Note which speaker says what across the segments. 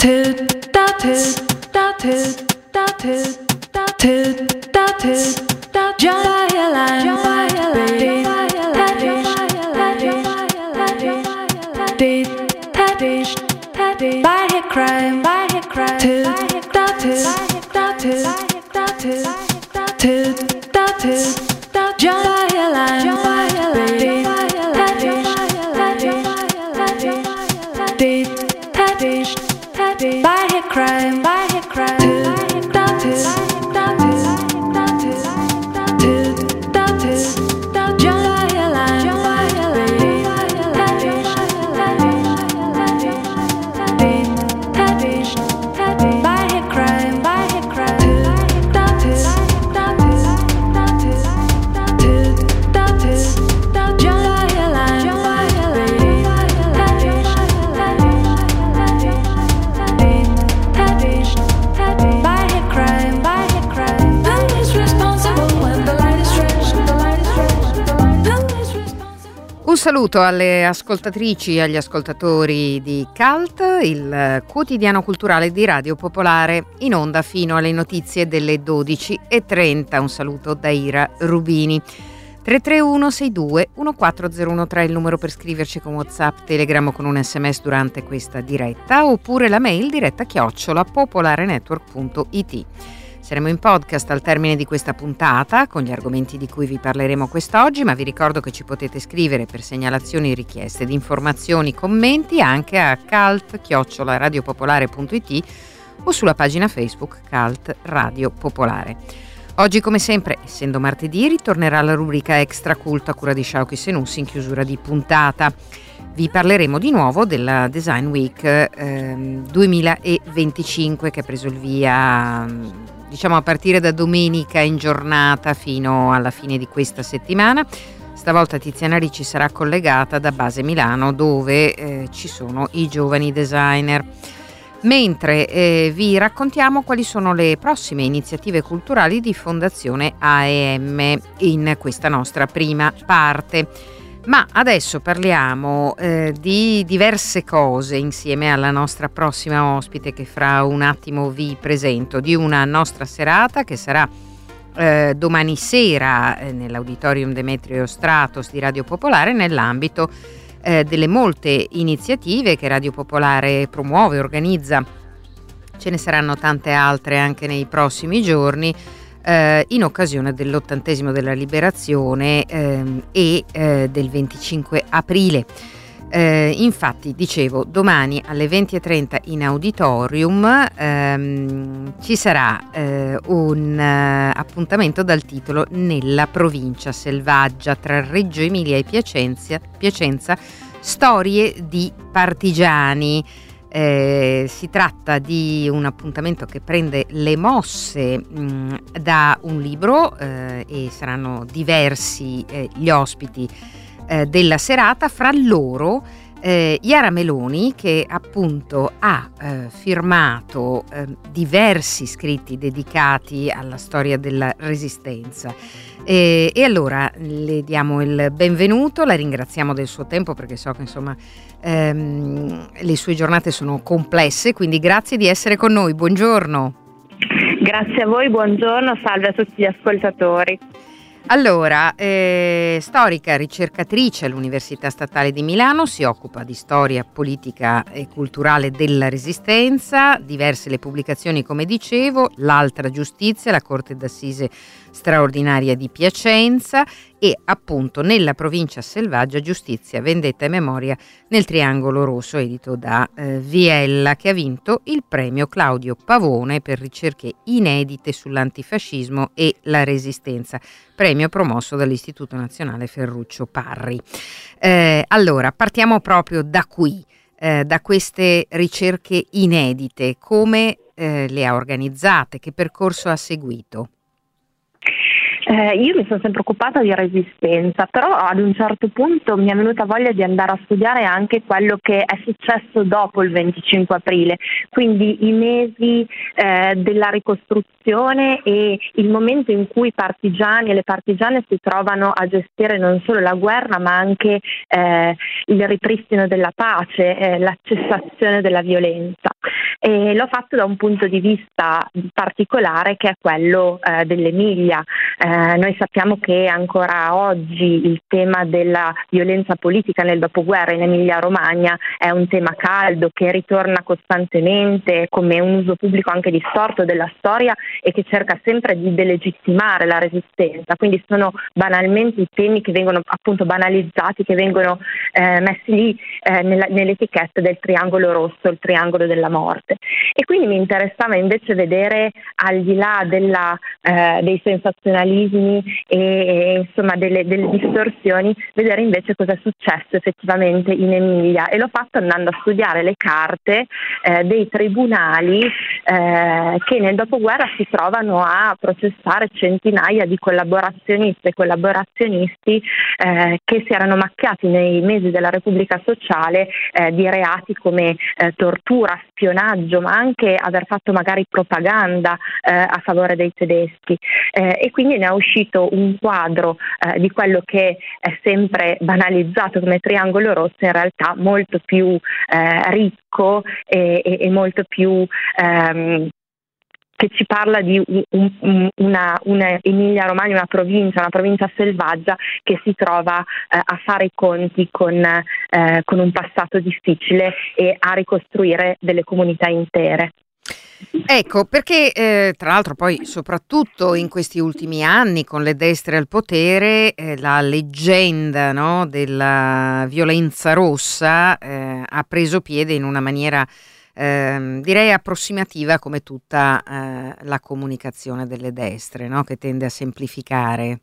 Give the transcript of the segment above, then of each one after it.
Speaker 1: Un saluto alle ascoltatrici e agli ascoltatori di CULT, il quotidiano culturale di Radio Popolare, in onda fino alle notizie delle 12:30. Un saluto da Ira Rubini. 331 62 14013 il numero per scriverci con WhatsApp, Telegram o con un SMS durante questa diretta, oppure la mail diretta@popolarenetwork.it. Saremo in podcast al termine di questa puntata con gli argomenti di cui vi parleremo quest'oggi, ma vi ricordo che ci potete scrivere per segnalazioni, richieste di informazioni, commenti anche a cult@radiopopolare.it o sulla pagina Facebook Cult Radio Popolare. Oggi, come sempre, essendo martedì, ritornerà la rubrica Extra Cult a cura di Shauki Senussi in chiusura di puntata. Vi parleremo di nuovo della Design Week 2025 che ha preso il via a partire da domenica in giornata fino alla fine di questa settimana. Stavolta Tiziana Ricci sarà collegata da Base Milano, dove ci sono i giovani designer. Mentre vi raccontiamo quali sono le prossime iniziative culturali di Fondazione AEM in questa nostra prima parte. Ma adesso parliamo di diverse cose insieme alla nostra prossima ospite che fra un attimo vi presento, di una nostra serata che sarà domani sera nell'Auditorium Demetrio Stratos di Radio Popolare nell'ambito delle molte iniziative che Radio Popolare promuove, organizza. Ce ne saranno tante altre anche nei prossimi giorni. In occasione dell'80° della liberazione e del 25 aprile. Infatti, dicevo, domani alle 20:30 in auditorium ci sarà un appuntamento dal titolo Nella provincia selvaggia tra Reggio Emilia e Piacenza, storie di partigiani. Si tratta di un appuntamento che prende le mosse da un libro e saranno diversi gli ospiti della serata, fra loro Iara Meloni, che appunto ha firmato diversi scritti dedicati alla storia della Resistenza. E allora le diamo il benvenuto, la ringraziamo del suo tempo perché so che insomma le sue giornate sono complesse, quindi grazie di essere con noi, buongiorno.
Speaker 2: Grazie a voi, buongiorno, salve a tutti gli ascoltatori.
Speaker 1: Allora, storica, ricercatrice all'Università Statale di Milano, si occupa di storia politica e culturale della Resistenza, diverse le pubblicazioni come dicevo, L'altra giustizia, la Corte d'Assise straordinaria di Piacenza e appunto Nella provincia selvaggia, giustizia, vendetta e memoria nel Triangolo Rosso, edito da Viella, che ha vinto il premio Claudio Pavone per ricerche inedite sull'antifascismo e la Resistenza, premio promosso dall'Istituto Nazionale Ferruccio Parri. Allora, partiamo proprio da qui, da queste ricerche inedite. Come le ha organizzate? Che percorso ha seguito?
Speaker 2: Io mi sono sempre occupata di Resistenza, però ad un certo punto mi è venuta voglia di andare a studiare anche quello che è successo dopo il 25 aprile, quindi i mesi della ricostruzione e il momento in cui i partigiani e le partigiane si trovano a gestire non solo la guerra ma anche il ripristino della pace, la cessazione della violenza. e l'ho fatto da un punto di vista particolare che è quello dell'Emilia. Noi sappiamo che ancora oggi il tema della violenza politica nel dopoguerra in Emilia-Romagna è un tema caldo che ritorna costantemente come un uso pubblico anche distorto della storia e che cerca sempre di delegittimare la resistenza, quindi sono banalmente i temi che vengono appunto banalizzati, che vengono messi lì nell'etichetta del triangolo rosso, il triangolo della morte. E quindi mi interessava invece vedere, al di là dei sensazionalismi e insomma delle distorsioni, vedere invece cosa è successo effettivamente in Emilia, e l'ho fatto andando a studiare le carte dei tribunali che nel dopoguerra si trovano a processare centinaia di collaborazioniste e collaborazionisti che si erano macchiati nei mesi della Repubblica Sociale di reati come tortura, spionaggio, ma anche aver fatto magari propaganda a favore dei tedeschi, e quindi ne è uscito un quadro di quello che è sempre banalizzato come triangolo rosso, in realtà molto più ricco e molto più che ci parla di una Emilia-Romagna, una provincia selvaggia che si trova a fare i conti con un passato difficile e a ricostruire delle comunità intere.
Speaker 1: Ecco, perché tra l'altro poi soprattutto in questi ultimi anni con le destre al potere la leggenda, no, della violenza rossa ha preso piede in una maniera direi approssimativa, come tutta la comunicazione delle destre, no, che tende a semplificare.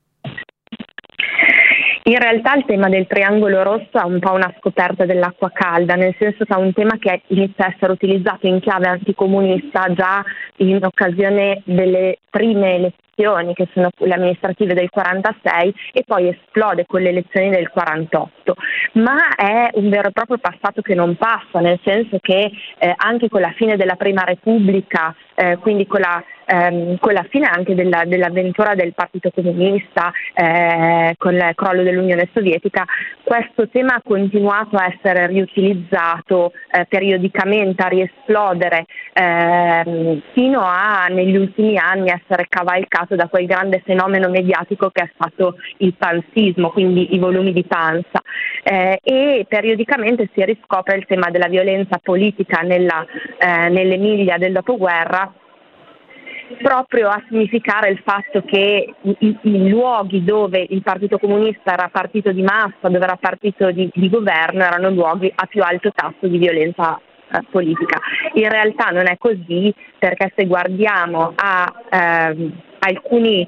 Speaker 2: In realtà il tema del triangolo rosso è un po' una scoperta dell'acqua calda, nel senso che è un tema che inizia a essere utilizzato in chiave anticomunista già in occasione delle prime elezioni, che sono le amministrative del 46, e poi esplode con le elezioni del 48. Ma è un vero e proprio passato che non passa, nel senso che anche con la fine della Prima Repubblica, quindi con la fine anche dell'avventura del Partito Comunista, con il crollo dell'Unione Sovietica, questo tema ha continuato a essere riutilizzato periodicamente, a riesplodere, fino a negli ultimi anni essere cavalcato da quel grande fenomeno mediatico che è stato il pansismo, quindi i volumi di Pansa, e periodicamente si riscopre il tema della violenza politica nell'Emilia del dopoguerra, proprio a significare il fatto che i luoghi dove il Partito Comunista era partito di massa, dove era partito di governo, erano luoghi a più alto tasso di violenza politica. In realtà non è così, perché se guardiamo a alcuni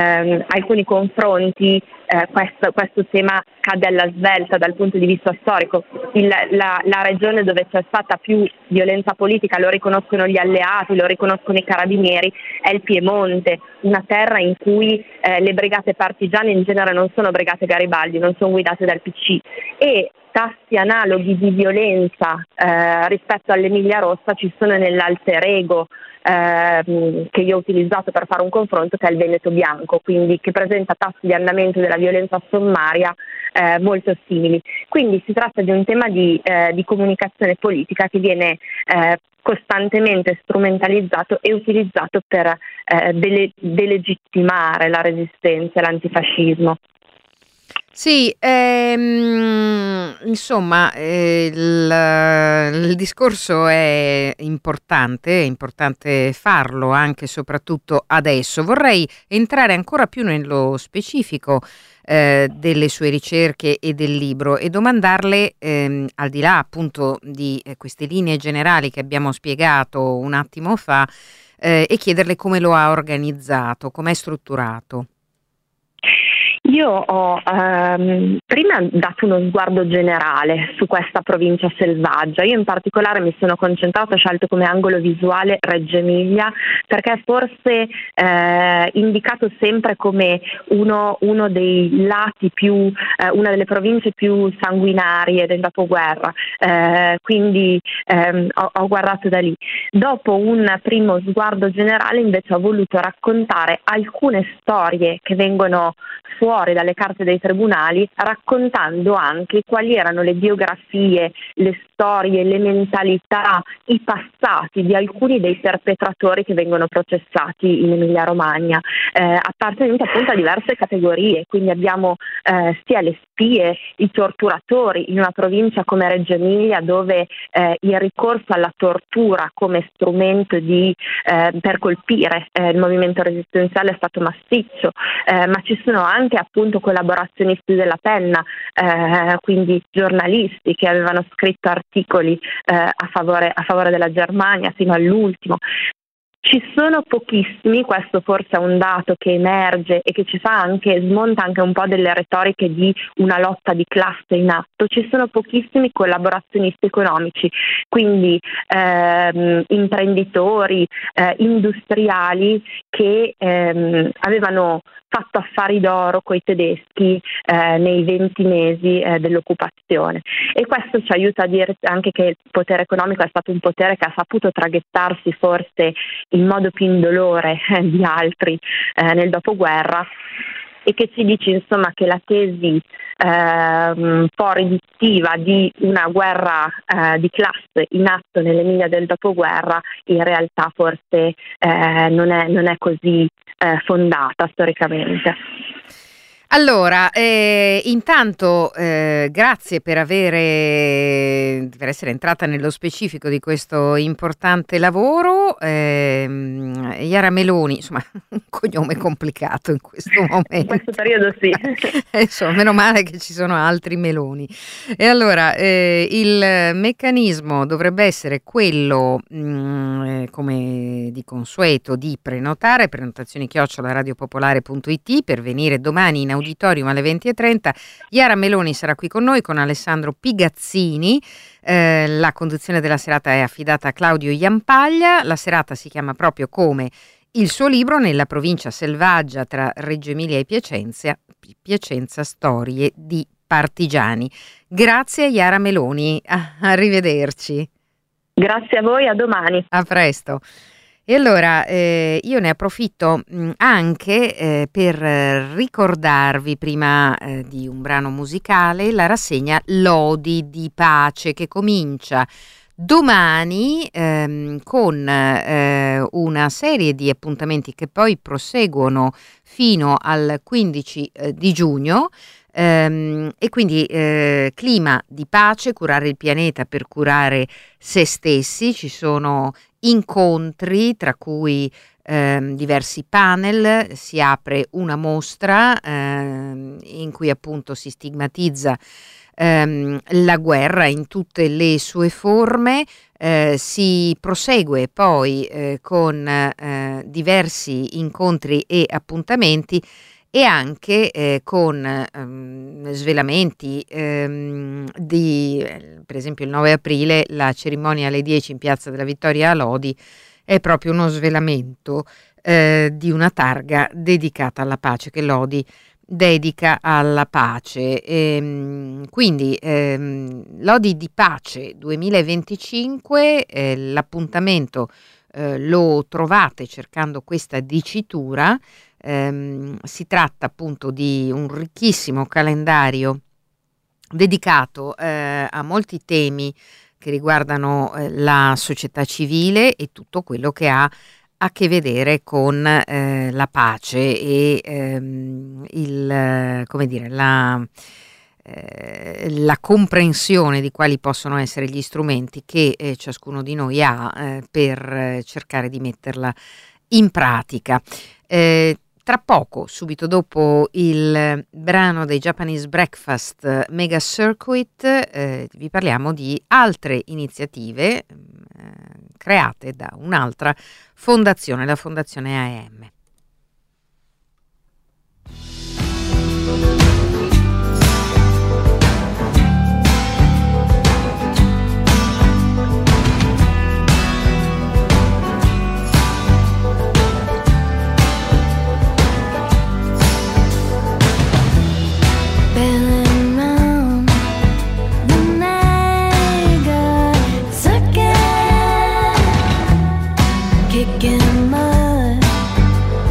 Speaker 2: confronti, questo tema cade alla svelta dal punto di vista storico. La regione dove c'è stata più violenza politica, lo riconoscono gli alleati, lo riconoscono i carabinieri, è il Piemonte, una terra in cui le brigate partigiane in genere non sono brigate Garibaldi, non sono guidate dal PC, e tassi analoghi di violenza rispetto all'Emilia Rossa ci sono nell'alter ego che io ho utilizzato per fare un confronto, che è il Veneto bianco, quindi che presenta tassi di andamento della violenza sommaria molto simili. Quindi si tratta di un tema di comunicazione politica che viene costantemente strumentalizzato e utilizzato per delegittimare la resistenza e l'antifascismo.
Speaker 1: Sì, insomma, il discorso è importante farlo anche e soprattutto adesso. Vorrei entrare ancora più nello specifico delle sue ricerche e del libro e domandarle, al di là appunto di queste linee generali che abbiamo spiegato un attimo fa, e chiederle come lo ha organizzato, com'è strutturato.
Speaker 2: Io ho prima dato uno sguardo generale su questa provincia selvaggia. Io in particolare mi sono concentrata, ho scelto come angolo visuale Reggio Emilia, perché forse indicato sempre come uno dei lati più, una delle province più sanguinarie del dopoguerra, quindi ho guardato da lì. Dopo un primo sguardo generale invece ho voluto raccontare alcune storie che vengono fuori fuori dalle carte dei tribunali, raccontando anche quali erano le biografie, le storie, le mentalità, i passati di alcuni dei perpetratori che vengono processati in Emilia-Romagna, appartenenti appunto a diverse categorie. Quindi abbiamo sia le spie, i torturatori in una provincia come Reggio Emilia, dove il ricorso alla tortura come strumento per colpire il movimento resistenziale è stato massiccio, ma ci sono anche appunto collaborazionisti della penna, quindi giornalisti che avevano scritto articoli a favore della Germania fino all'ultimo. Ci sono pochissimi, questo forse è un dato che emerge e che smonta anche un po' delle retoriche di una lotta di classe in atto. Ci sono pochissimi collaborazionisti economici, quindi imprenditori, industriali che avevano fatto affari d'oro coi tedeschi nei 20 mesi dell'occupazione, e questo ci aiuta a dire anche che il potere economico è stato un potere che ha saputo traghettarsi forse in modo più indolore di altri nel dopoguerra, e che ci dice insomma che la tesi un po' riduttiva di una guerra di classe in atto nell'Emilia del dopoguerra in realtà forse non è così fondata storicamente.
Speaker 1: Allora, intanto grazie per essere entrata nello specifico di questo importante lavoro. Iara Meloni, insomma, un cognome complicato in questo momento.
Speaker 2: In questo periodo sì.
Speaker 1: Insomma, meno male che ci sono altri Meloni. E allora, il meccanismo dovrebbe essere quello, come di consueto, di prenotazioni@radiopopolare.it per venire domani in auditorium alle 20:30. Iara Meloni sarà qui con noi con Alessandro Pigazzini. La conduzione della serata è affidata a Claudio Iampaglia. La serata si chiama proprio come il suo libro, Nella provincia selvaggia tra Reggio Emilia e Piacenza, storie di partigiani. Grazie Iara Meloni, arrivederci.
Speaker 2: Grazie a voi, a domani.
Speaker 1: A presto. E allora io ne approfitto anche per ricordarvi, prima di un brano musicale, la rassegna Lodi di Pace, che comincia domani con una serie di appuntamenti che poi proseguono fino al 15 di giugno. E quindi clima di pace, curare il pianeta per curare se stessi. Ci sono incontri, tra cui diversi panel, si apre una mostra in cui appunto si stigmatizza la guerra in tutte le sue forme. Si prosegue poi con diversi incontri e appuntamenti, e anche con svelamenti per esempio il 9 aprile la cerimonia alle 10 in Piazza della Vittoria a Lodi è proprio uno svelamento di una targa dedicata alla pace, che Lodi dedica alla pace. Quindi Lodi di Pace 2025, l'appuntamento lo trovate cercando questa dicitura. Si tratta appunto di un ricchissimo calendario dedicato a molti temi che riguardano la società civile e tutto quello che ha a che vedere con la pace e la comprensione di quali possono essere gli strumenti che ciascuno di noi ha per cercare di metterla in pratica. Tra poco, subito dopo il brano dei Japanese Breakfast, Mega Circuit, vi parliamo di altre iniziative create da un'altra fondazione, la Fondazione AEM.
Speaker 3: Kicking mud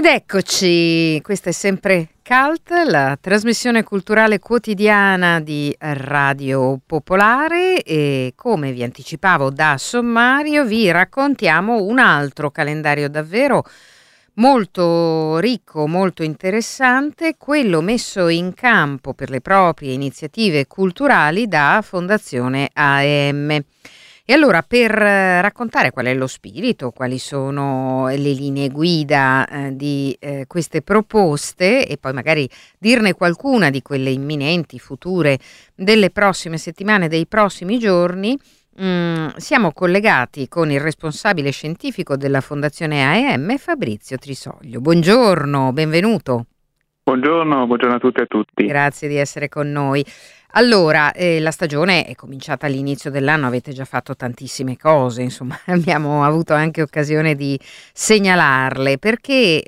Speaker 1: Ed eccoci, questa è sempre CULT, la trasmissione culturale quotidiana di Radio Popolare, e come vi anticipavo da sommario vi raccontiamo un altro calendario davvero molto ricco, molto interessante, quello messo in campo per le proprie iniziative culturali da Fondazione AEM. E allora, per raccontare qual è lo spirito, quali sono le linee guida di queste proposte, e poi magari dirne qualcuna di quelle imminenti, future, delle prossime settimane, dei prossimi giorni, siamo collegati con il responsabile scientifico della Fondazione AEM, Fabrizio Trisoglio. Buongiorno, benvenuto.
Speaker 3: Buongiorno a tutte e a tutti.
Speaker 1: Grazie di essere con noi. Allora, la stagione è cominciata all'inizio dell'anno, avete già fatto tantissime cose, insomma, abbiamo avuto anche occasione di segnalarle, perché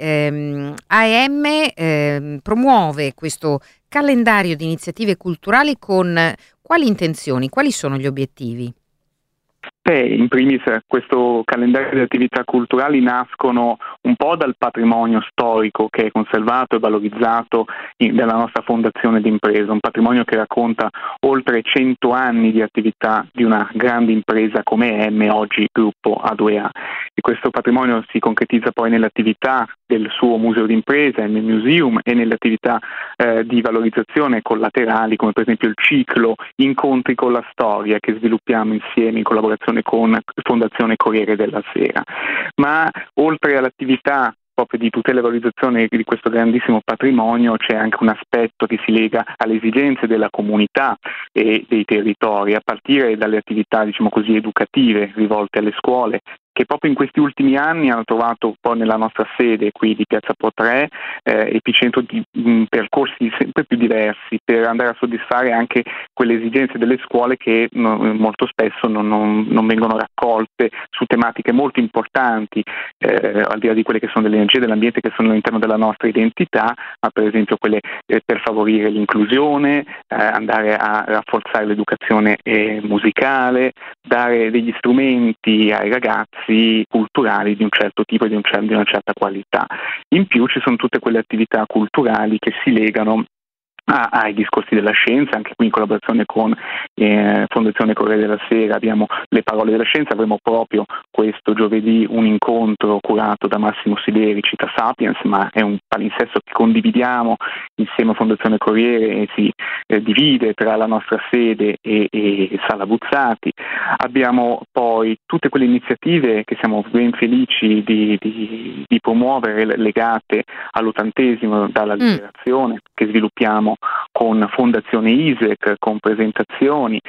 Speaker 1: AEM promuove questo calendario di iniziative culturali con quali intenzioni, quali sono gli obiettivi?
Speaker 3: In primis questo calendario di attività culturali nascono un po' dal patrimonio storico che è conservato e valorizzato dalla nostra fondazione d'impresa, un patrimonio che racconta oltre 100 anni di attività di una grande impresa come EM, oggi gruppo A2A. E questo patrimonio si concretizza poi nell'attività del suo museo d'impresa, EM Museum, e nelle attività di valorizzazione collaterali, come per esempio il ciclo Incontri con la Storia che sviluppiamo insieme in collaborazione con Fondazione Corriere della Sera. Ma oltre all'attività proprio di tutela e valorizzazione di questo grandissimo patrimonio c'è anche un aspetto che si lega alle esigenze della comunità e dei territori, a partire dalle attività, diciamo così, educative rivolte alle scuole, che proprio in questi ultimi anni hanno trovato poi nella nostra sede qui di Piazza Po 3 epicentro di percorsi sempre più diversi per andare a soddisfare anche quelle esigenze delle scuole che molto spesso non vengono raccolte su tematiche molto importanti, al di là di quelle che sono delle energie dell'ambiente che sono all'interno della nostra identità, ma per esempio quelle per favorire l'inclusione, andare a rafforzare l'educazione musicale, dare degli strumenti ai ragazzi culturali di un certo tipo e di una certa qualità. In più ci sono tutte quelle attività culturali che si legano ai discorsi della scienza, anche qui in collaborazione con Fondazione Corriere della Sera abbiamo le parole della scienza, avremo proprio questo giovedì un incontro curato da Massimo Sideri, Cita Sapiens, ma è un palinsesto che condividiamo insieme a Fondazione Corriere e si divide tra la nostra sede e Sala Buzzati. Abbiamo poi tutte quelle iniziative che siamo ben felici di promuovere legate all'80° dalla liberazione, che sviluppiamo con Fondazione ISEC, con presentazioni.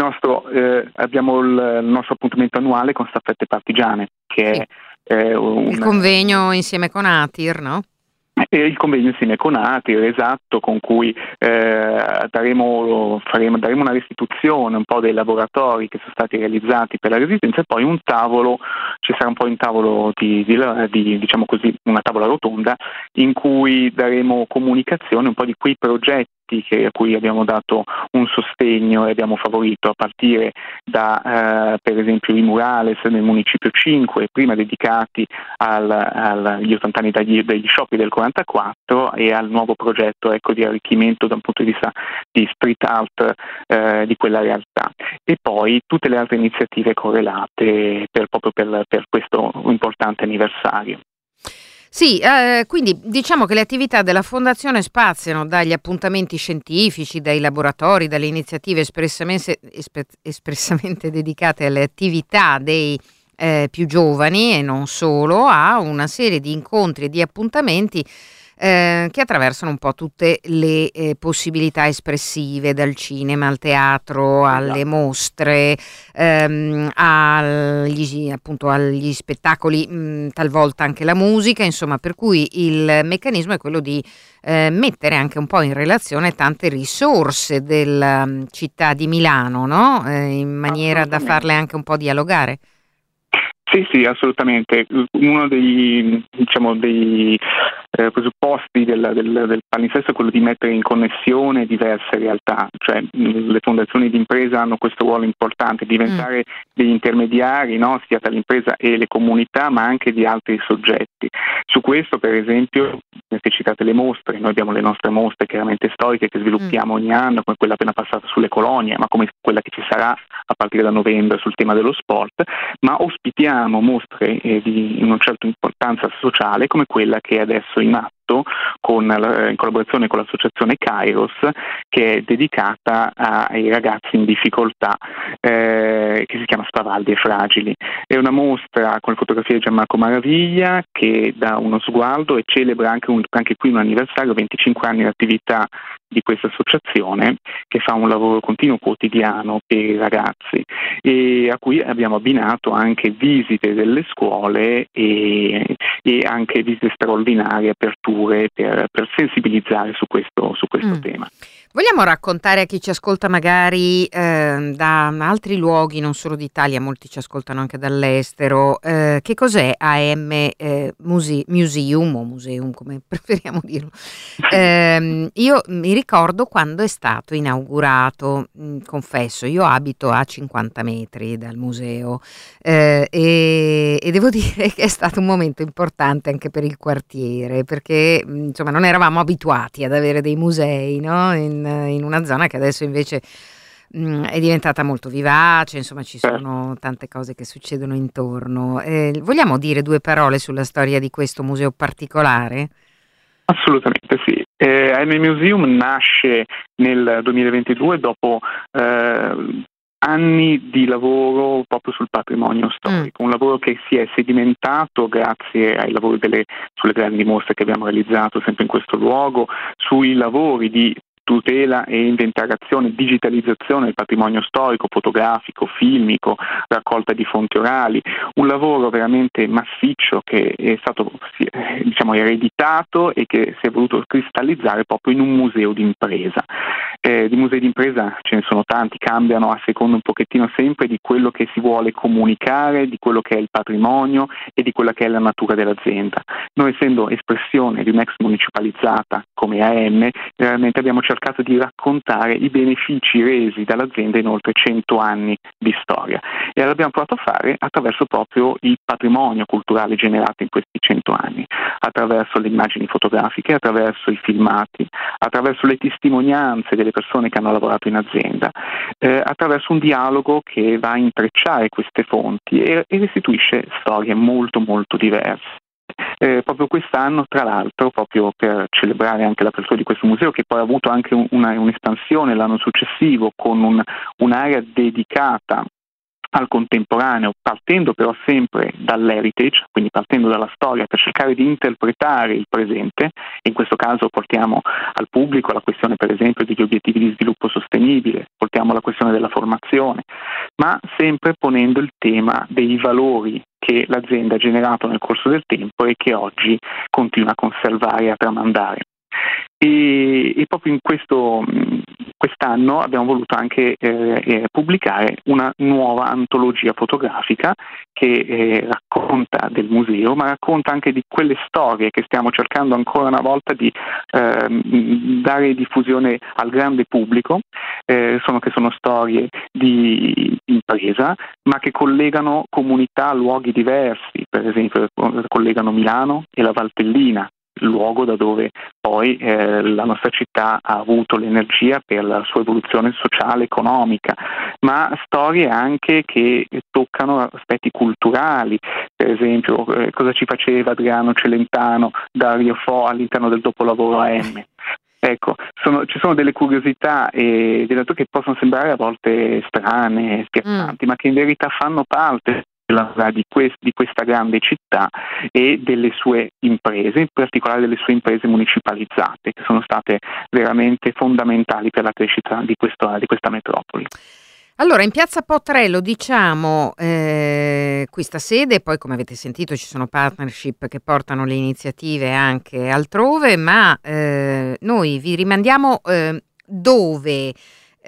Speaker 3: Abbiamo il nostro appuntamento annuale con Staffette Partigiane, che è
Speaker 1: il convegno insieme con ATIR, no?
Speaker 3: Il convegno insieme con ATIR, esatto, con cui daremo una restituzione un po' dei laboratori che sono stati realizzati per la Resistenza, e poi ci sarà un po' un tavolo di diciamo così, una tavola rotonda in cui daremo comunicazione un po' di quei progetti a cui abbiamo dato un sostegno e abbiamo favorito, a partire da per esempio i murales nel Municipio 5, prima dedicati agli 80 anni degli scioperi del 44, e al nuovo progetto di arricchimento da un punto di vista di street art di quella realtà, e poi tutte le altre iniziative correlate proprio per questo importante anniversario.
Speaker 1: Sì, quindi diciamo che le attività della Fondazione spaziano dagli appuntamenti scientifici, dai laboratori, dalle iniziative espressamente dedicate alle attività dei più giovani e non solo, a una serie di incontri e di appuntamenti che attraversano un po' tutte le possibilità espressive, dal cinema al teatro, alle mostre, agli spettacoli, talvolta anche la musica, insomma, per cui il meccanismo è quello di mettere anche un po' in relazione tante risorse della città di Milano, no? In maniera da farle anche un po' dialogare.
Speaker 3: Sì, sì, assolutamente. Uno dei presupposti del palinsesto è quello di mettere in connessione diverse realtà, cioè le fondazioni di impresa hanno questo ruolo importante, diventare degli intermediari, no, sia tra l'impresa e le comunità, ma anche di altri soggetti. Su questo, per esempio, avete citate le mostre, noi abbiamo le nostre mostre chiaramente storiche che sviluppiamo ogni anno, come quella appena passata sulle colonie, ma come quella che ci sarà a partire da novembre sul tema dello sport, ma ospitiamo mostre di una certa importanza sociale come quella che è adesso in atto in collaborazione con l'associazione Kairos, che è dedicata ai ragazzi in difficoltà, che si chiama Spavaldi e Fragili. È una mostra con le fotografie di Gianmarco Maraviglia che dà uno sguardo e celebra anche qui un anniversario, 25 anni di attività di questa associazione, che fa un lavoro continuo quotidiano per i ragazzi e a cui abbiamo abbinato anche visite delle scuole e anche visite straordinarie, aperture per sensibilizzare su questo tema.
Speaker 1: Vogliamo raccontare a chi ci ascolta magari da altri luoghi, non solo d'Italia, molti ci ascoltano anche dall'estero, che cos'è AM Museum o Museum, come preferiamo dirlo? Io mi ricordo quando è stato inaugurato, confesso, io abito a 50 metri dal museo e devo dire che è stato un momento importante anche per il quartiere, perché insomma non eravamo abituati ad avere dei musei, no? In una zona che adesso invece è diventata molto vivace, insomma ci sono tante cose che succedono intorno. Vogliamo dire due parole sulla storia di questo museo particolare?
Speaker 3: Assolutamente sì. AM Museum nasce nel 2022 dopo anni di lavoro proprio sul patrimonio storico, un lavoro che si è sedimentato grazie ai lavori sulle grandi mostre che abbiamo realizzato sempre in questo luogo, sui lavori di tutela e inventariazione, digitalizzazione del patrimonio storico, fotografico, filmico, raccolta di fonti orali, un lavoro veramente massiccio che è stato ereditato e che si è voluto cristallizzare proprio in un museo d'impresa. Di musei d'impresa ce ne sono tanti, cambiano a seconda un pochettino sempre di quello che si vuole comunicare, di quello che è il patrimonio e di quella che è la natura dell'azienda. Noi, essendo espressione di un'ex municipalizzata come AM, veramente abbiamo cercato di raccontare i benefici resi dall'azienda in oltre 100 anni di storia e l'abbiamo provato a fare attraverso proprio il patrimonio culturale generato in questi 100 anni, attraverso le immagini fotografiche, attraverso i filmati, attraverso le testimonianze delle persone che hanno lavorato in azienda, attraverso un dialogo che va a intrecciare queste fonti e restituisce storie molto molto diverse. Proprio quest'anno, tra l'altro, proprio per celebrare anche l'apertura di questo museo, che poi ha avuto anche un'espansione l'anno successivo con un'area dedicata al contemporaneo, partendo però sempre dall'heritage, quindi partendo dalla storia, per cercare di interpretare il presente. In questo caso portiamo al pubblico la questione, per esempio, degli obiettivi di sviluppo sostenibile, portiamo la questione della formazione, ma sempre ponendo il tema dei valori che l'azienda ha generato nel corso del tempo e che oggi continua a conservare e a tramandare. E proprio in quest'anno abbiamo voluto anche pubblicare una nuova antologia fotografica che racconta del museo, ma racconta anche di quelle storie che stiamo cercando ancora una volta di dare diffusione al grande pubblico, che sono storie di impresa, ma che collegano comunità, luoghi diversi, per esempio collegano Milano e la Valtellina, il luogo da dove poi la nostra città ha avuto l'energia per la sua evoluzione sociale, economica, ma storie anche che toccano aspetti culturali, per esempio cosa ci faceva Adriano Celentano da Rio Fo all'interno del dopolavoro AM. Ecco, ci sono delle curiosità e delle cose che possono sembrare a volte strane, spiazzanti, ma che in verità fanno parte di questa grande città e delle sue imprese, in particolare delle sue imprese municipalizzate, che sono state veramente fondamentali per la crescita di questa metropoli.
Speaker 1: Allora, in Piazza Potrello, diciamo, questa sede, poi come avete sentito ci sono partnership che portano le iniziative anche altrove, ma noi vi rimandiamo dove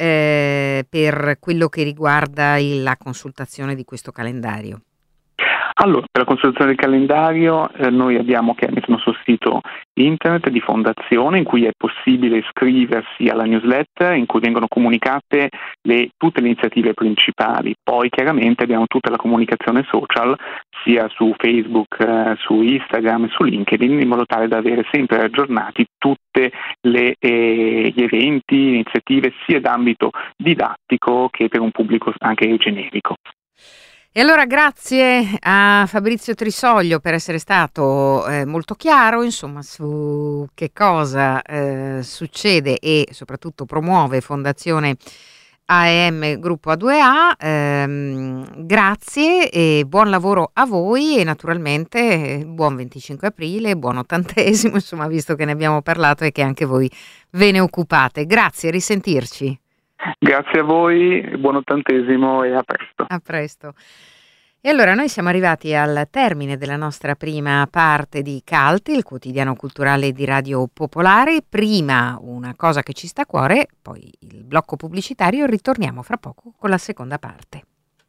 Speaker 1: per quello che riguarda la consultazione di questo calendario.
Speaker 3: Allora, per la costruzione del calendario noi abbiamo chiaramente il nostro sito internet di fondazione in cui è possibile iscriversi alla newsletter in cui vengono comunicate tutte le iniziative principali. Poi chiaramente abbiamo tutta la comunicazione social sia su Facebook, su Instagram e su LinkedIn, in modo tale da avere sempre aggiornati tutte gli eventi, iniziative sia d'ambito didattico che per un pubblico anche generico.
Speaker 1: E allora grazie a Fabrizio Trisoglio per essere stato molto chiaro, insomma, su che cosa succede e soprattutto promuove Fondazione AEM Gruppo A2A. Grazie e buon lavoro a voi e naturalmente buon 25 aprile, buon 80esimo, insomma, visto che ne abbiamo parlato e che anche voi ve ne occupate. Grazie, risentirci.
Speaker 3: Grazie a voi, buon 80esimo e a presto.
Speaker 1: A presto. E allora noi siamo arrivati al termine della nostra prima parte di CULT, il quotidiano culturale di Radio Popolare. Prima una cosa che ci sta a cuore, poi il blocco pubblicitario, ritorniamo fra poco con la seconda parte.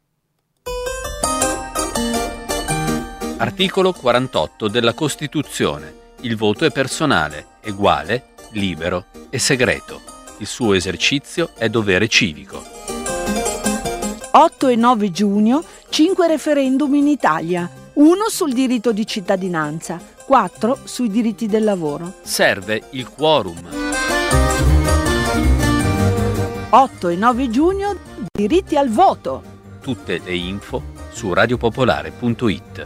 Speaker 4: Articolo 48 della Costituzione. Il voto è personale, eguale, libero e segreto. Il suo esercizio è dovere civico.
Speaker 5: 8 e 9 giugno, 5 referendum in Italia. 1 sul diritto di cittadinanza, 4 sui diritti del lavoro.
Speaker 4: Serve il quorum.
Speaker 5: 8 e 9 giugno, diritti al voto.
Speaker 4: Tutte le info su radiopopolare.it.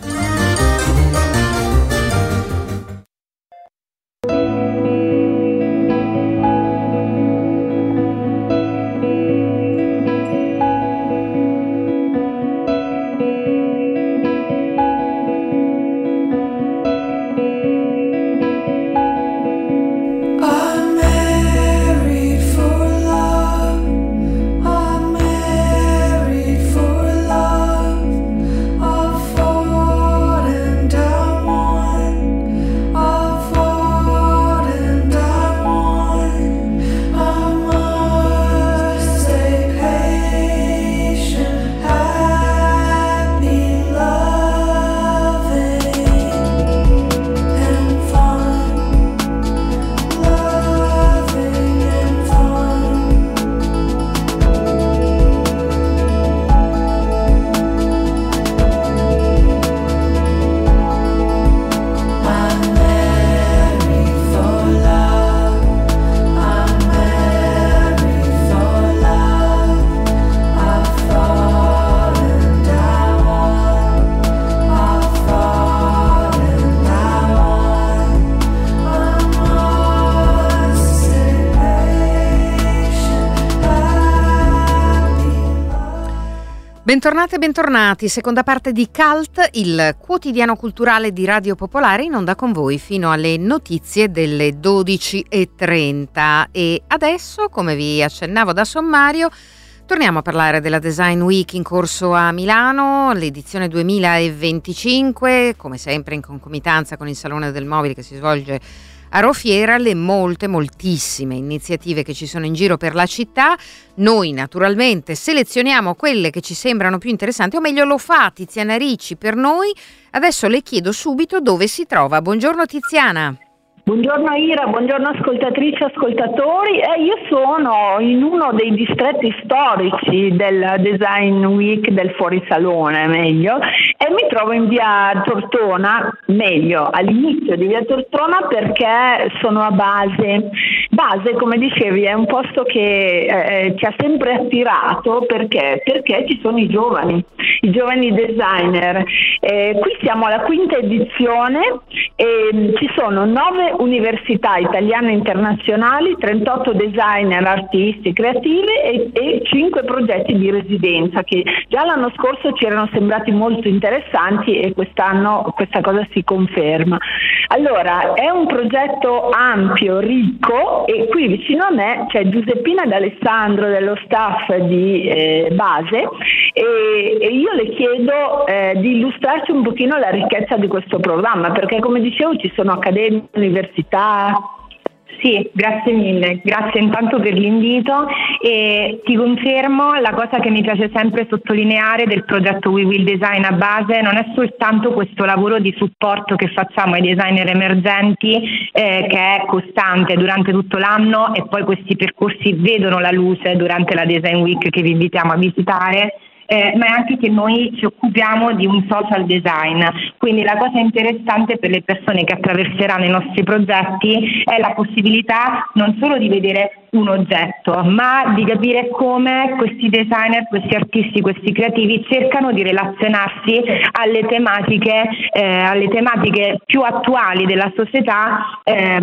Speaker 1: Bentornate e bentornati, seconda parte di CULT, il quotidiano culturale di Radio Popolare, in onda con voi fino alle notizie delle 12:30. E adesso, come vi accennavo da sommario, torniamo a parlare della Design Week in corso a Milano, l'edizione 2025, come sempre in concomitanza con il Salone del Mobile che si svolge a Rofiera, le moltissime iniziative che ci sono in giro per la città. Noi naturalmente selezioniamo quelle che ci sembrano più interessanti, o meglio lo fa Tiziana Ricci per noi. Adesso le chiedo subito dove si trova. Buongiorno Tiziana.
Speaker 2: Buongiorno Ira, buongiorno ascoltatrici e ascoltatori. Io sono in uno dei distretti storici del Design Week del Fuorisalone, meglio, e mi trovo in via Tortona, meglio, all'inizio di via Tortona perché sono a Base. Base, come dicevi, è un posto che ci ha sempre attirato perché ci sono i giovani designer. Qui siamo alla quinta edizione e ci sono 9 università italiane e internazionali, 38 designer, artisti, creative e 5 progetti di residenza che già l'anno scorso ci erano sembrati molto interessanti e quest'anno questa cosa si conferma. Allora, è un progetto ampio, ricco, e qui vicino a me c'è Giuseppina D'Alessandro dello staff di Base e io le chiedo di illustrarci un pochino la ricchezza di questo programma, perché come dicevo ci sono accademie, università. Sì, grazie mille, grazie intanto per l'invito e ti confermo la cosa che mi piace sempre sottolineare del progetto We Will Design a base non è soltanto questo lavoro di supporto che facciamo ai designer emergenti che è costante durante tutto l'anno e poi questi percorsi vedono la luce durante la Design Week che vi invitiamo a visitare. Ma è anche che noi ci occupiamo di un social design, quindi la cosa interessante per le persone che attraverseranno i nostri progetti è la possibilità non solo di vedere un oggetto, ma di capire come questi designer, questi artisti, questi creativi cercano di relazionarsi alle tematiche più attuali della società,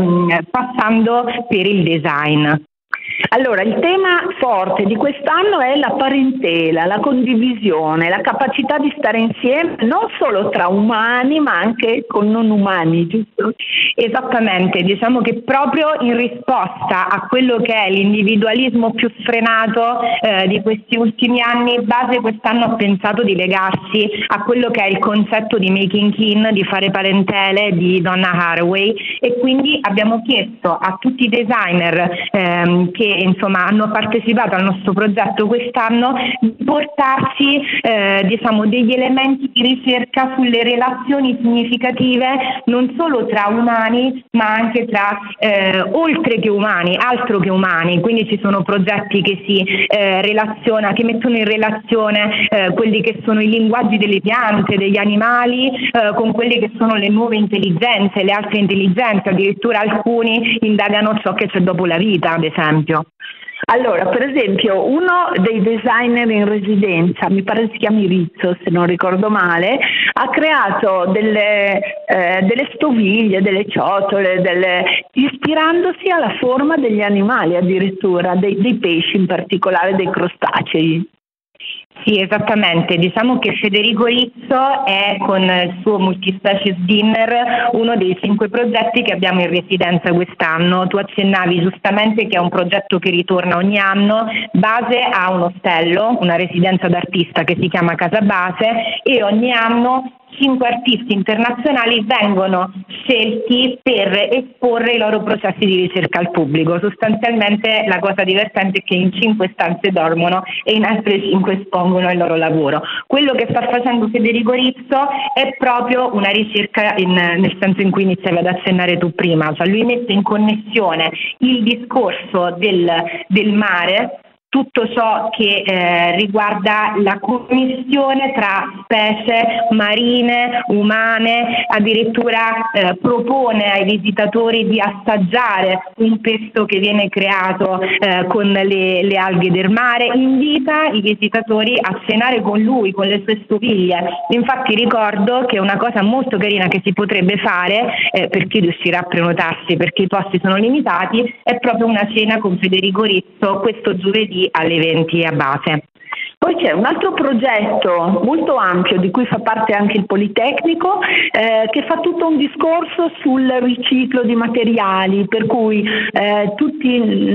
Speaker 2: passando per il design.
Speaker 5: Allora, il tema forte di quest'anno è la parentela, la condivisione, la capacità di stare insieme non solo tra umani ma anche con non umani, giusto?
Speaker 2: Esattamente, diciamo che proprio in risposta a quello che è l'individualismo più sfrenato di questi ultimi anni, Base quest'anno ha pensato di legarsi a quello che è il concetto di making kin, di fare parentele di Donna Haraway e quindi abbiamo chiesto a tutti i designer che insomma hanno partecipato al nostro progetto quest'anno di portarsi degli elementi di ricerca sulle relazioni significative non solo tra umani ma anche tra oltre che umani, altro che umani, quindi ci sono progetti che si che mettono in relazione quelli che sono i linguaggi delle piante, degli animali con quelle che sono le nuove intelligenze, le altre intelligenze, addirittura alcuni indagano ciò che c'è dopo la vita, ad esempio.
Speaker 5: Allora, per esempio, uno dei designer in residenza, mi pare si chiami Rizzo, se non ricordo male, ha creato delle stoviglie, delle ciotole, ispirandosi alla forma degli animali addirittura, dei pesci in particolare, dei crostacei.
Speaker 2: Sì, esattamente. Diciamo che Federico Rizzo è con il suo Multispecies Dinner uno dei 5 progetti che abbiamo in residenza quest'anno. Tu accennavi giustamente che è un progetto che ritorna ogni anno. Base ha un ostello, una residenza d'artista che si chiama Casa Base e ogni anno 5 artisti internazionali vengono scelti per esporre i loro processi di ricerca al pubblico. Sostanzialmente la cosa divertente è che in 5 stanze dormono e in altre 5 espongono il loro lavoro. Quello che sta facendo Federico Rizzo è proprio una ricerca nel senso in cui iniziavi ad accennare tu prima, cioè lui mette in connessione il discorso del mare, tutto ciò che riguarda la connessione tra specie marine, umane, addirittura propone ai visitatori di assaggiare un pesto che viene creato con le alghe del mare, invita i visitatori a cenare con lui, con le sue stoviglie. Infatti ricordo che una cosa molto carina che si potrebbe fare, per chi riuscirà a prenotarsi perché i posti sono limitati, è proprio una cena con Federico Rizzo questo giovedì alle 20 a Base.
Speaker 5: Poi c'è un altro progetto molto ampio di cui fa parte anche il Politecnico che fa tutto un discorso sul riciclo di materiali, per cui tutti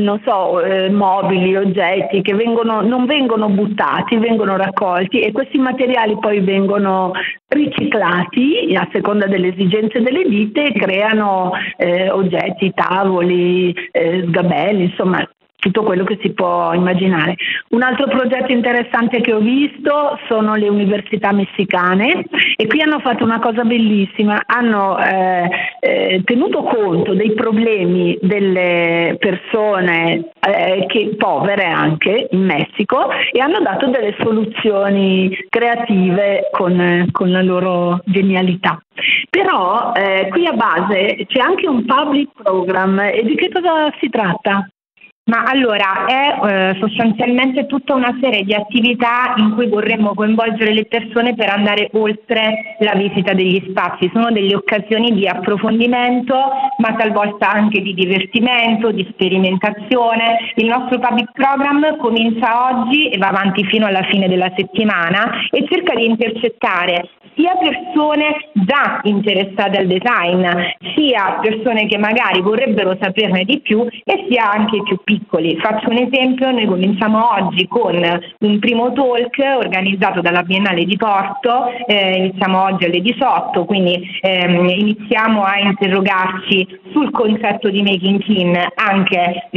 Speaker 5: mobili, oggetti che non vengono buttati, vengono raccolti e questi materiali poi vengono riciclati a seconda delle esigenze delle ditte e creano oggetti, tavoli, sgabelli, insomma tutto quello che si può immaginare. Un altro progetto interessante che ho visto sono le università messicane e qui hanno fatto una cosa bellissima, hanno tenuto conto dei problemi delle persone povere anche in Messico e hanno dato delle soluzioni creative con la loro genialità. Però qui a Base c'è anche un public program e di che cosa si tratta?
Speaker 2: Ma allora è sostanzialmente tutta una serie di attività in cui vorremmo coinvolgere le persone per andare oltre la visita degli spazi. Sono delle occasioni di approfondimento, ma talvolta anche di divertimento, di sperimentazione. Il nostro public program comincia oggi e va avanti fino alla fine della settimana e cerca di intercettare
Speaker 5: sia persone già interessate al design, sia persone che magari vorrebbero saperne di più e sia anche i più piccoli. Faccio un esempio: noi cominciamo oggi con un primo talk organizzato dalla Biennale di Porto, iniziamo oggi alle 18, quindi iniziamo a interrogarci sul concetto di making in, anche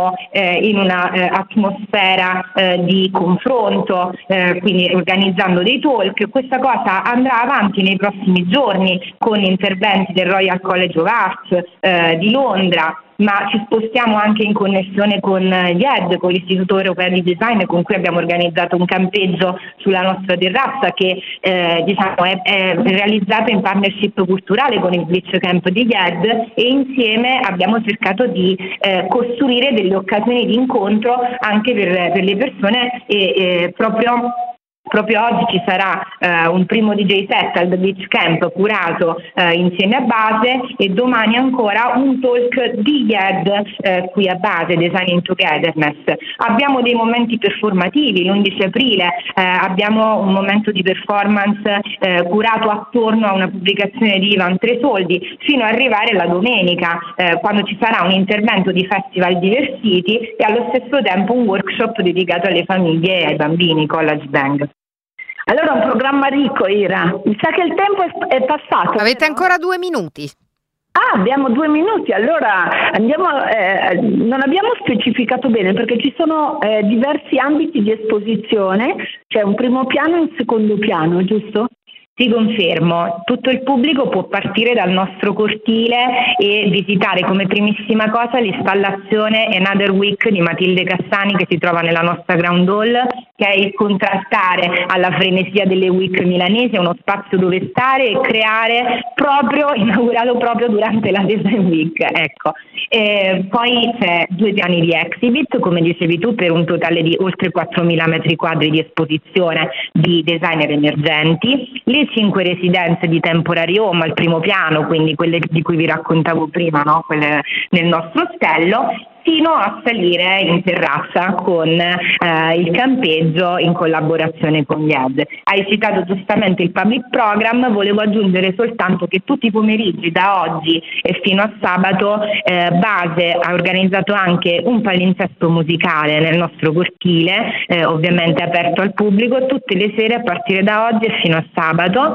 Speaker 5: in una atmosfera di confronto, quindi organizzando dei talk. Questa cosa andrà avanti nei prossimi giorni con interventi del Royal College of Arts di Londra, ma ci spostiamo anche in connessione con l'IED, con l'Istituto Europeo di Design, con cui abbiamo organizzato un campeggio sulla nostra terrazza che è realizzato in partnership culturale con il Glitch Camp di IED, e insieme abbiamo cercato di costruire delle occasioni di incontro anche per le persone e proprio oggi ci sarà un primo DJ set al The Beach Camp curato insieme a Base, e domani ancora un talk di IED qui a Base, Designing Togetherness. Abbiamo dei momenti performativi. L'11 aprile abbiamo un momento di performance curato attorno a una pubblicazione di Ivan Tresoldi, fino ad arrivare la domenica quando ci sarà un intervento di Festival Diversity e allo stesso tempo un workshop dedicato alle famiglie e ai bambini, College Bang.
Speaker 2: Allora, un programma ricco, Ira. Mi sa che il tempo è passato.
Speaker 1: Avete ancora 2 minuti.
Speaker 2: Abbiamo 2 minuti. Allora andiamo. Non abbiamo specificato bene perché ci sono diversi ambiti di esposizione. C'è un primo piano e un secondo piano, giusto?
Speaker 5: Ti confermo, tutto il pubblico può partire dal nostro cortile e visitare come primissima cosa l'installazione Another Week di Matilde Cassani, che si trova nella nostra ground hall, che è il contrastare alla frenesia delle week milanesi, è uno spazio dove stare e creare, inaugurato proprio durante la Design Week. Ecco. Poi c'è 2 piani di exhibit, come dicevi tu, per un totale di oltre 4.000 metri quadri di esposizione di designer emergenti. Le 5 residenze di temporary home al primo piano, quindi quelle di cui vi raccontavo prima, no? Quelle nel nostro ostello, fino a salire in terrazza con il campeggio in collaborazione con gli ED. Hai citato giustamente il public program, volevo aggiungere soltanto che tutti i pomeriggi da oggi e fino a sabato Base ha organizzato anche un palinsesto musicale nel nostro cortile, ovviamente aperto al pubblico, tutte le sere a partire da oggi e fino a sabato.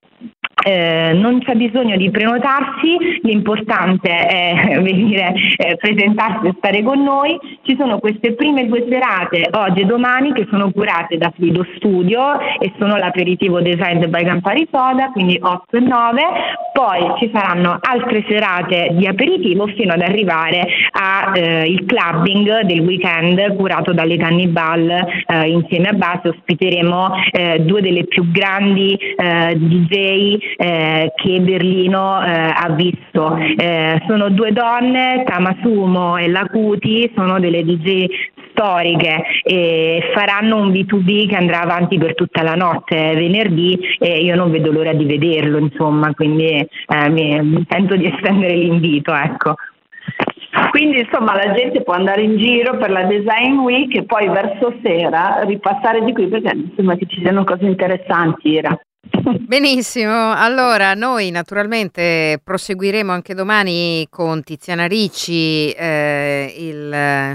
Speaker 5: Non c'è bisogno di prenotarsi, l'importante è venire, presentarsi e stare con noi. Ci sono queste prime 2 serate, oggi e domani, che sono curate da Flido Studio e sono l'aperitivo designed by Campari Soda, quindi 8 e 9. Poi ci saranno altre serate di aperitivo fino ad arrivare al clubbing del weekend curato dalle Cannibal. Insieme a Base ospiteremo 2 delle più grandi DJ che Berlino ha visto. Sono 2 donne, Tamasumo e Lacuti, sono delle DJ storiche e faranno un B2B che andrà avanti per tutta la notte venerdì, e io non vedo l'ora di vederlo, insomma, quindi mi sento di estendere l'invito, ecco.
Speaker 2: Quindi insomma la gente può andare in giro per la Design Week e poi verso sera ripassare di qui, perché insomma che ci siano cose interessanti, Ira.
Speaker 1: Benissimo, allora noi naturalmente proseguiremo anche domani con Tiziana Ricci la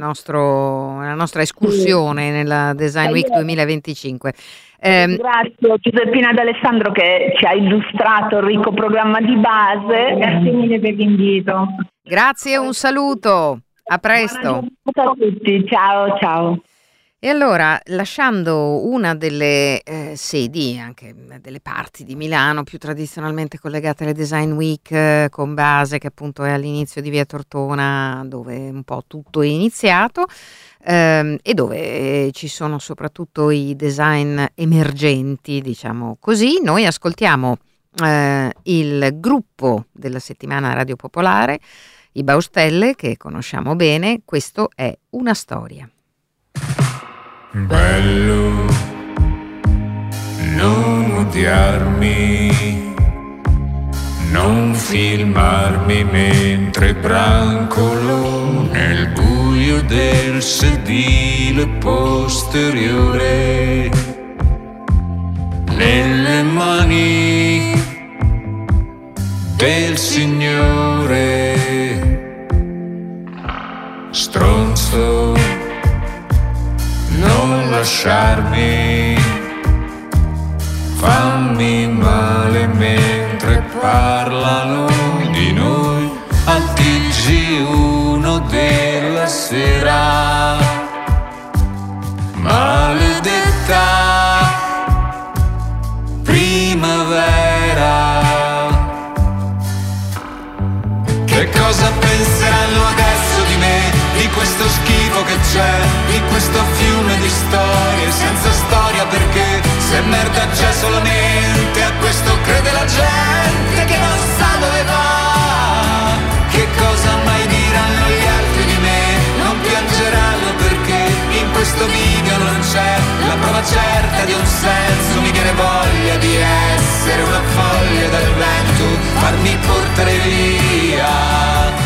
Speaker 1: nostra escursione nella Design Week 2025.
Speaker 2: Grazie Giuseppina D'Alessandro che ci ha illustrato il ricco programma di Base.
Speaker 5: Grazie mille per l'invito.
Speaker 1: Grazie, un saluto, a presto.
Speaker 2: Ciao a tutti, ciao.
Speaker 1: E allora, lasciando una delle sedi, anche delle parti di Milano più tradizionalmente collegate alle Design Week, con Base, che appunto è all'inizio di Via Tortona, dove un po' tutto è iniziato, e dove ci sono soprattutto i design emergenti, diciamo così, noi ascoltiamo il gruppo della settimana Radio Popolare, i Baustelle, che conosciamo bene. Questo è Una storia.
Speaker 6: Bello non odiarmi, non filmarmi mentre brancolo nel buio del sedile posteriore, nelle mani parlano di noi al TG1 della sera. Maledetta primavera. Che cosa penseranno adesso di me, di questo schifo che c'è, di questo fiume di storie senza storia, perché se merda c'è solamente a questo crede la gente che non sa dove va. Che cosa mai diranno gli altri di me, non piangeranno perché in questo video non c'è la prova certa di un senso. Mi viene voglia di essere una foglia del vento, farmi portare via.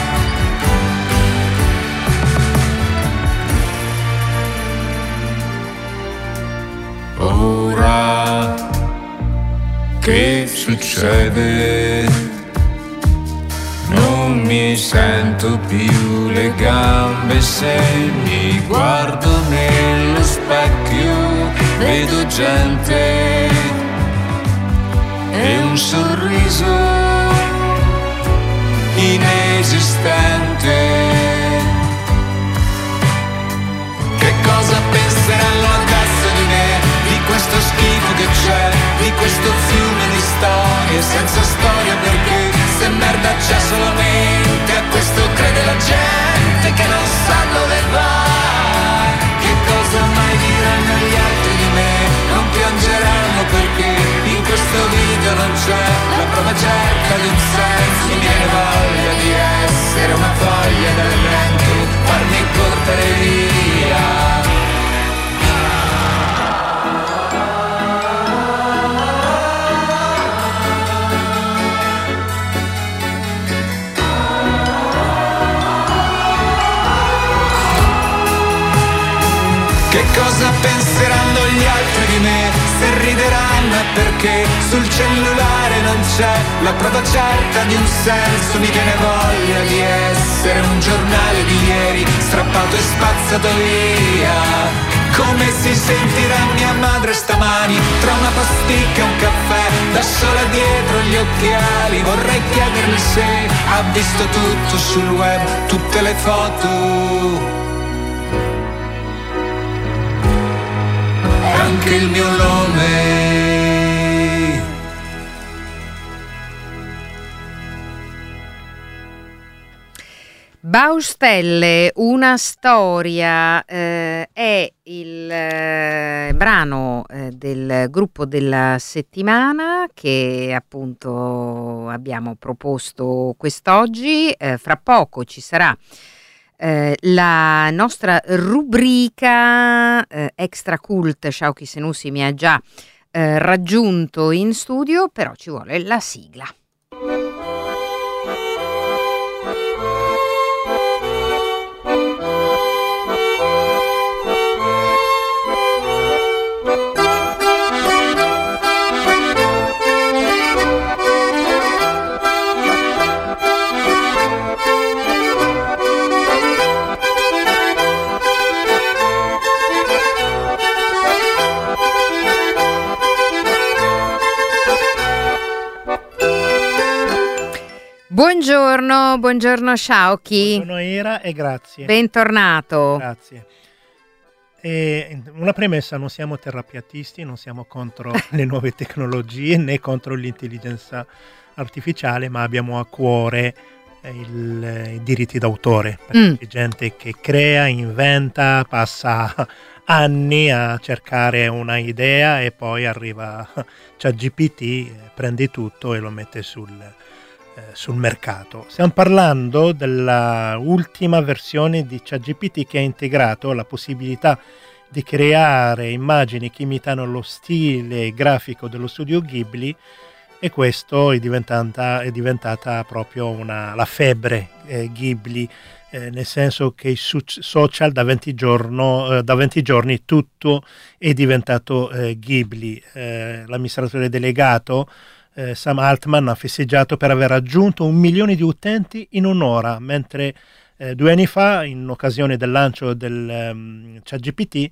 Speaker 6: Ora che succede? Non mi sento più le gambe se mi guardo nello specchio, vedo gente e un sorriso inesistente. Che cosa penseranno adesso di me, di questo schifo che c'è, di questo fiume di storie senza storia, perché se merda c'è solamente a questo crede la gente che non sa dove va. Che cosa mai diranno gli altri di me, non piangeranno perché in questo video non c'è la prova certa di un senso. Mi viene voglia di essere una foglia del vento, farmi portare via. Che cosa penseranno gli altri di me, se rideranno è perché sul cellulare non c'è la prova certa di un senso. Mi viene voglia di essere un giornale di ieri, strappato e spazzato via. Come si sentirà mia madre stamani, tra una pasticca e un caffè, da sola dietro gli occhiali. Vorrei chiederle se ha visto tutto sul web, tutte le foto, anche il mio nome.
Speaker 1: Baustelle, una storia, è il brano del gruppo della settimana che appunto abbiamo proposto quest'oggi. Fra poco ci sarà la nostra rubrica Extra Cult. Shauki Senussi mi ha già raggiunto in studio, però ci vuole la sigla. Buongiorno Shauki.
Speaker 7: Buongiorno Ira e grazie.
Speaker 1: Bentornato.
Speaker 7: Grazie. Una premessa: non siamo terrapiattisti, non siamo contro le nuove tecnologie né contro l'intelligenza artificiale, ma abbiamo a cuore i diritti d'autore. Perché c'è gente che crea, inventa, passa anni a cercare una idea e poi arriva ChatGPT, prende tutto e lo mette sul mercato. Stiamo parlando della ultima versione di ChatGPT che ha integrato la possibilità di creare immagini che imitano lo stile grafico dello studio Ghibli, e questo è diventata proprio la febbre Ghibli, nel senso che i social da 20 giorni tutto è diventato Ghibli. L'amministratore delegato Sam Altman ha festeggiato per aver raggiunto 1 milione di utenti in un'ora, mentre 2 anni fa, in occasione del lancio del ChatGPT,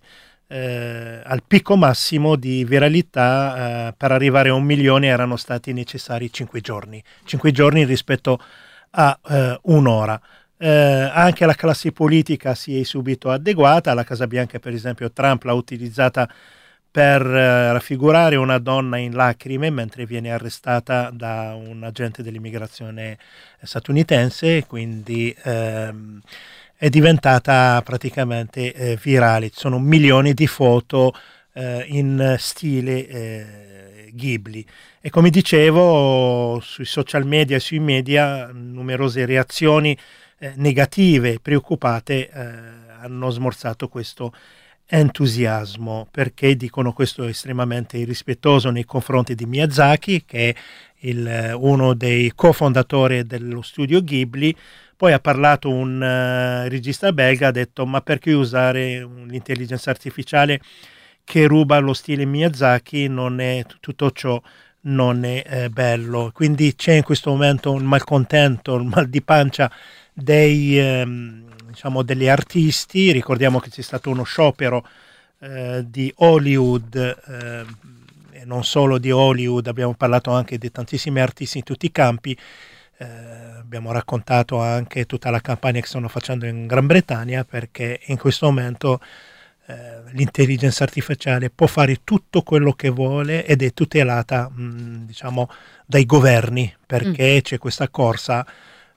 Speaker 7: al picco massimo di viralità, per arrivare a 1 milione erano stati necessari 5 giorni. 5 giorni rispetto a un'ora. Anche la classe politica si è subito adeguata. La Casa Bianca, per esempio, Trump l'ha utilizzata per raffigurare una donna in lacrime mentre viene arrestata da un agente dell'immigrazione statunitense, quindi è diventata praticamente virale. Ci sono milioni di foto in stile Ghibli. E come dicevo, sui social media e sui media numerose reazioni negative, preoccupate, hanno smorzato questo entusiasmo, perché dicono questo è estremamente irrispettoso nei confronti di Miyazaki, che è uno dei cofondatori dello studio Ghibli. Poi ha parlato un regista belga, ha detto: ma perché usare l'intelligenza artificiale che ruba lo stile Miyazaki? Non è tutto ciò, non è bello. Quindi c'è in questo momento un malcontento, un mal di pancia degli artisti. Ricordiamo che c'è stato uno sciopero di Hollywood, e non solo di Hollywood, abbiamo parlato anche di tantissimi artisti in tutti i campi. Abbiamo raccontato anche tutta la campagna che stanno facendo in Gran Bretagna, perché in questo momento l'intelligenza artificiale può fare tutto quello che vuole ed è tutelata dai governi, perché c'è questa corsa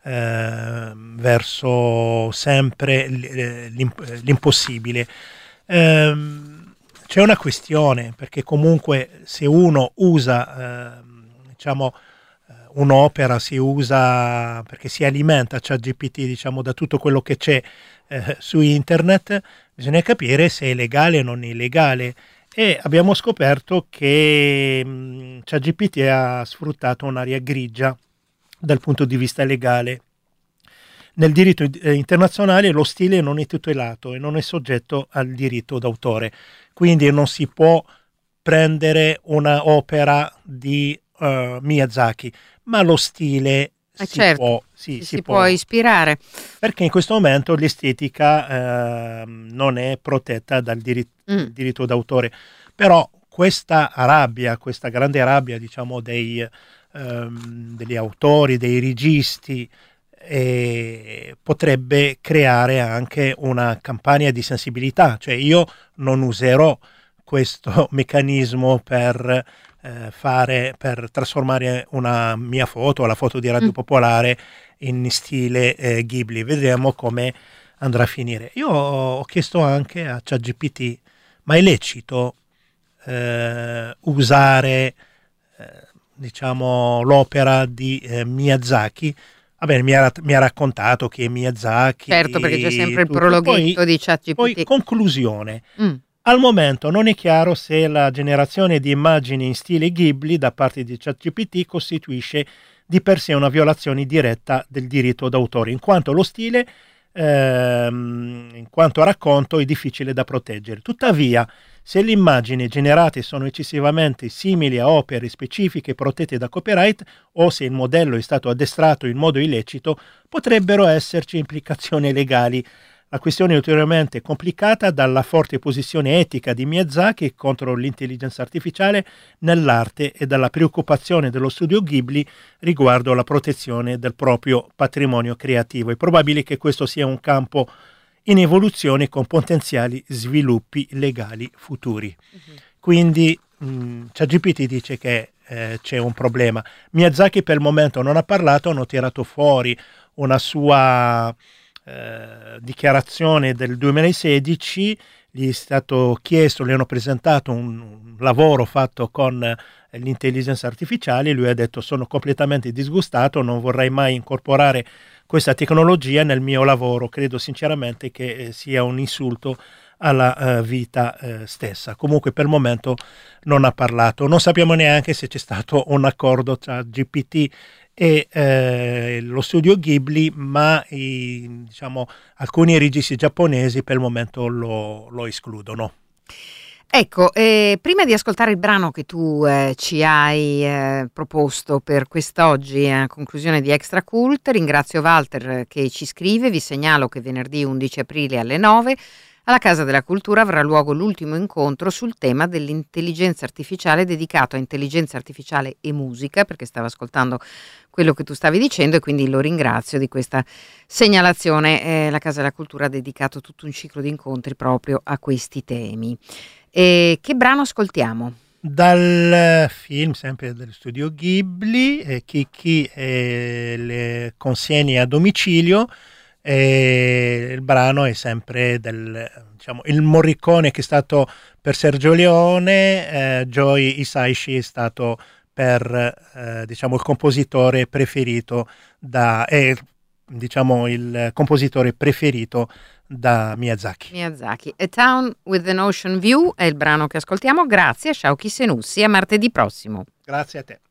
Speaker 7: verso sempre l'impossibile. C'è una questione, perché comunque se uno usa un'opera, si usa perché si alimenta ChatGPT da tutto quello che c'è su internet, bisogna capire se è legale o non è legale. E abbiamo scoperto che ChatGPT ha sfruttato un'area grigia dal punto di vista legale. Nel diritto internazionale lo stile non è tutelato e non è soggetto al diritto d'autore, quindi non si può prendere una opera di Miyazaki, ma lo stile si può ispirare, perché in questo momento l'estetica non è protetta dal diritto d'autore. Però questa grande rabbia degli autori, dei registi, potrebbe creare anche una campagna di sensibilità. Cioè, io non userò questo meccanismo per trasformare una mia foto, la foto di Radio Popolare, in stile Ghibli. Vedremo come andrà a finire. Io ho chiesto anche a ChatGPT: ma è lecito usare l'opera di Miyazaki? Va bene, mi ha raccontato che è Miyazaki.
Speaker 1: Certo, perché c'è sempre il prologhetto di ChatGPT.
Speaker 7: Poi conclusione. Al momento non è chiaro se la generazione di immagini in stile Ghibli da parte di ChatGPT costituisce di per sé una violazione diretta del diritto d'autore, in quanto lo stile, in quanto racconto, è difficile da proteggere. Tuttavia, se le immagini generate sono eccessivamente simili a opere specifiche protette da copyright, o se il modello è stato addestrato in modo illecito, potrebbero esserci implicazioni legali. La questione è ulteriormente complicata dalla forte posizione etica di Miyazaki contro l'intelligenza artificiale nell'arte e dalla preoccupazione dello studio Ghibli riguardo alla protezione del proprio patrimonio creativo. È probabile che questo sia un campo in evoluzione con potenziali sviluppi legali futuri. Quindi ChatGPT dice che c'è un problema. Miyazaki per il momento non ha parlato, hanno tirato fuori una sua dichiarazione del 2016, gli è stato chiesto, le hanno presentato un lavoro fatto con l'intelligenza artificiale. Lui ha detto: sono completamente disgustato, non vorrei mai incorporare questa tecnologia nel mio lavoro, credo sinceramente che sia un insulto alla vita stessa. Comunque per il momento non ha parlato, non sappiamo neanche se c'è stato un accordo tra GPT e lo studio Ghibli, ma alcuni registi giapponesi per il momento lo escludono.
Speaker 1: Ecco, prima di ascoltare il brano che tu ci hai proposto per quest'oggi, a conclusione di Extra Cult, ringrazio Walter che ci scrive. Vi segnalo che venerdì 11 aprile alle 9 alla Casa della Cultura avrà luogo l'ultimo incontro sul tema dell'intelligenza artificiale, dedicato a intelligenza artificiale e musica, perché stavo ascoltando quello che tu stavi dicendo e quindi lo ringrazio di questa segnalazione. La Casa della Cultura ha dedicato tutto un ciclo di incontri proprio a questi temi. Che brano ascoltiamo?
Speaker 7: Dal film sempre dello studio Ghibli, Kiki e le consegne a domicilio. Il brano è sempre il Morricone, che è stato per Sergio Leone, Joe Hisaishi è stato per il compositore preferito il compositore preferito da Miyazaki.
Speaker 1: A Town with an Ocean View è il brano che ascoltiamo. Grazie a Shauki Senussi, a martedì prossimo.
Speaker 7: Grazie a te.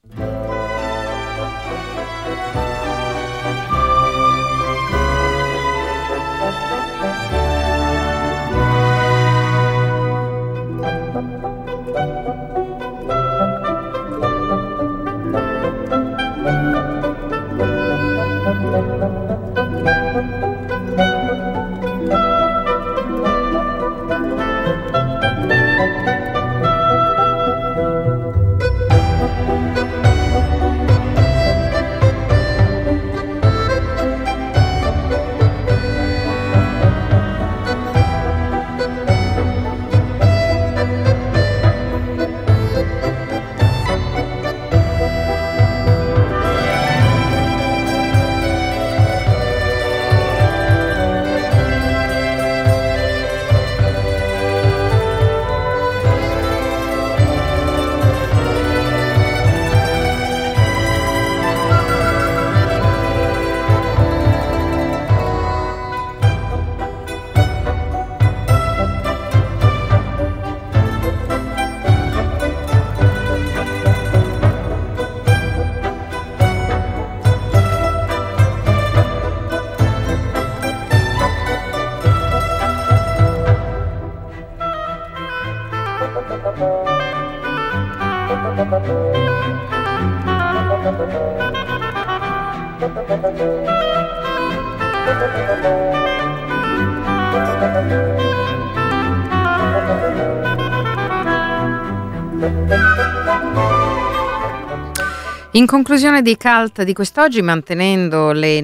Speaker 1: In conclusione dei cult di quest'oggi, mantenendo le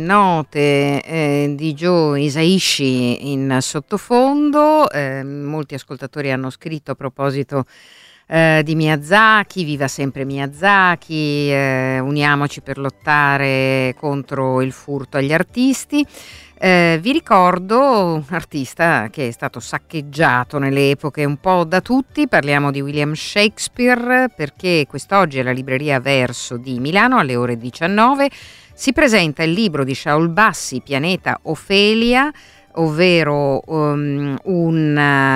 Speaker 1: note di Joe Hisaishi in sottofondo, molti ascoltatori hanno scritto a proposito di Miyazaki: viva sempre Miyazaki, uniamoci per lottare contro il furto agli artisti. Vi ricordo un artista che è stato saccheggiato nelle epoche un po' da tutti. Parliamo di William Shakespeare, perché quest'oggi alla libreria Verso di Milano alle ore 19 si presenta il libro di Shaul Bassi, Pianeta Ofelia, ovvero un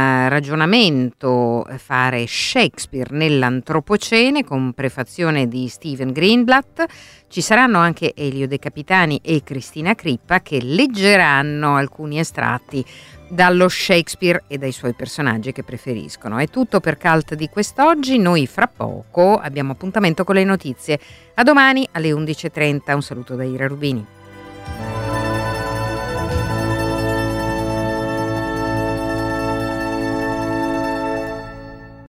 Speaker 1: ragionamento, fare Shakespeare nell'antropocene, con prefazione di Steven Greenblatt. Ci saranno anche Elio De Capitani e Cristina Crippa, che leggeranno alcuni estratti dallo Shakespeare e dai suoi personaggi che preferiscono. È tutto per Cult di quest'oggi. Noi fra poco abbiamo appuntamento con le notizie. A domani alle 11:30. Un saluto da Ira Rubini.